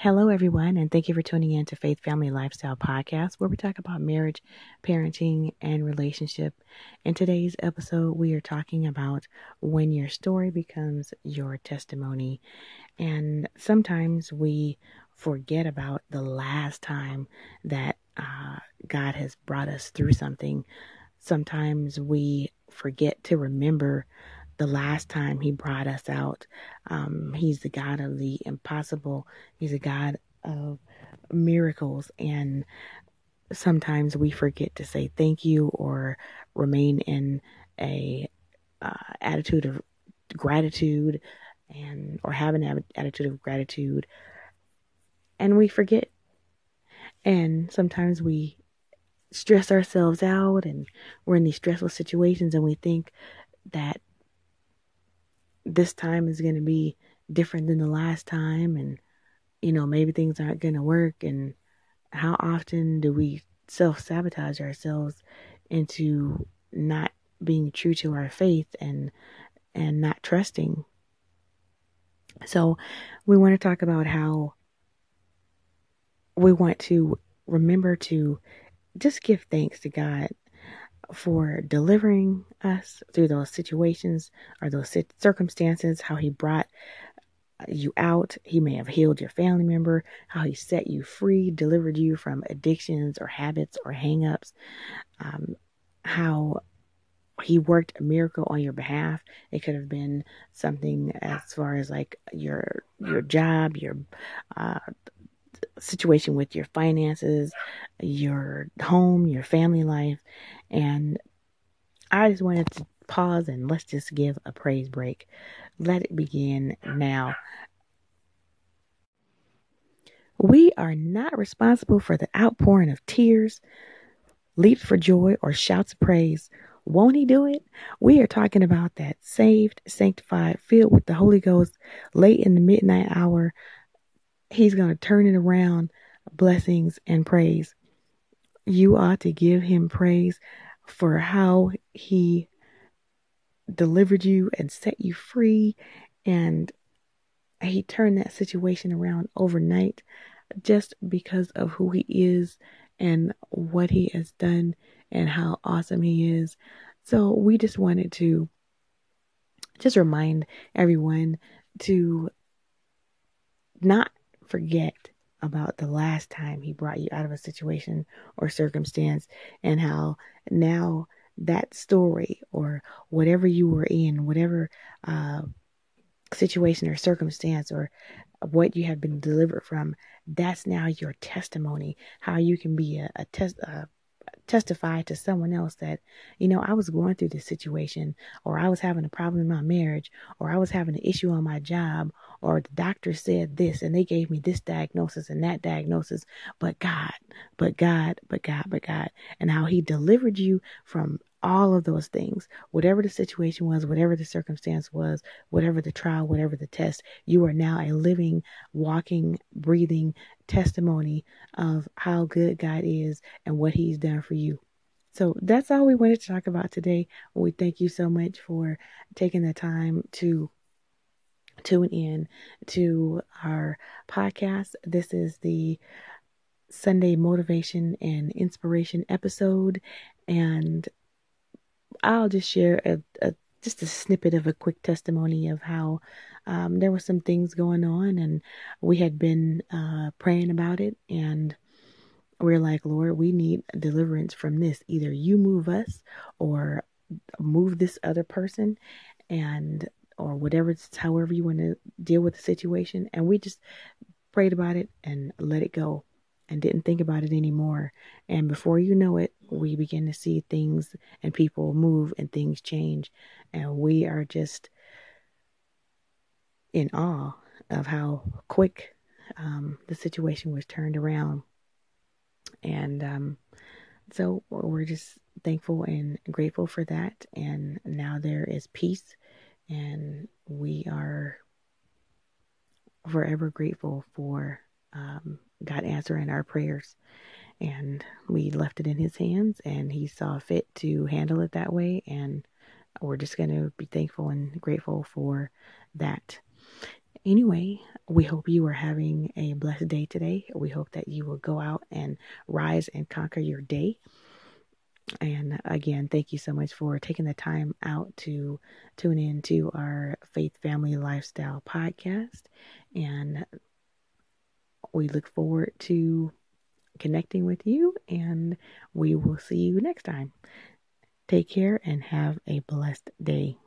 Hello, everyone, and thank you for tuning in to Faith Family Lifestyle Podcast, where we talk about marriage, parenting, and relationship. In today's episode, we are talking about when your story becomes your testimony. And sometimes we forget about the last time that God has brought us through something. Sometimes we forget to remember the last time he brought us out. He's the God of the impossible. He's a God of miracles. And sometimes we forget to say thank you or remain in a attitude of gratitude and or have an attitude of gratitude, and we forget. And sometimes we stress ourselves out and we're in these stressful situations and we think that this time is going to be different than the last time, and maybe things aren't going to work. And how often do we self-sabotage ourselves into not being true to our faith and not trusting? So we want to talk about how we want to remember to just give thanks to God for delivering us through those situations or those circumstances, how he brought you out. He may have healed your family member, how he set you free, delivered you from addictions or habits or hangups, how he worked a miracle on your behalf. It could have been something as far as like your job, your situation with your finances, your home, your family life. And I just wanted to pause and let's just give a praise break. Let it begin now. We are not responsible for the outpouring of tears, leaps for joy, or shouts of praise. Won't he do it? We are talking about that saved, sanctified, filled with the Holy Ghost, late in the midnight hour. He's going to turn it around, blessings and praise. You ought to give him praise for how he delivered you and set you free, and he turned that situation around overnight just because of who he is and what he has done and how awesome he is. So we just wanted to just remind everyone to not forget about the last time he brought you out of a situation or circumstance, and how now that story or whatever you were in, whatever situation or circumstance or what you have been delivered from, that's now your testimony. How you can be testify to someone else that, I was going through this situation, or I was having a problem in my marriage, or I was having an issue on my job, or the doctor said this and they gave me this diagnosis and that diagnosis, but God, but God, but God, but God, and how he delivered you from all of those things, whatever the situation was, whatever the circumstance was, whatever the trial, whatever the test, you are now a living, walking, breathing testimony of how good God is and what he's done for you. So that's all we wanted to talk about today. We thank you so much for taking the time to tune in to our podcast. This is the Sunday motivation and inspiration episode, and I'll just share just a snippet of a quick testimony of how there were some things going on, and we had been praying about it, and we're like, Lord, we need deliverance from this. Either you move us or move this other person, and or whatever, it's however you want to deal with the situation. And we just prayed about it and let it go and didn't think about it anymore. And before you know it, we begin to see things and people move and things change. And we are just in awe of how quick the situation was turned around. And so we're just thankful and grateful for that. And now there is peace, and we are forever grateful for God answering our prayers. And we left it in his hands, and he saw fit to handle it that way. And we're just going to be thankful and grateful for that. Anyway, we hope you are having a blessed day today. We hope that you will go out and rise and conquer your day. And again, thank you so much for taking the time out to tune in to our Faith Family Lifestyle podcast. And we look forward to connecting with you, and we will see you next time. Take care and have a blessed day.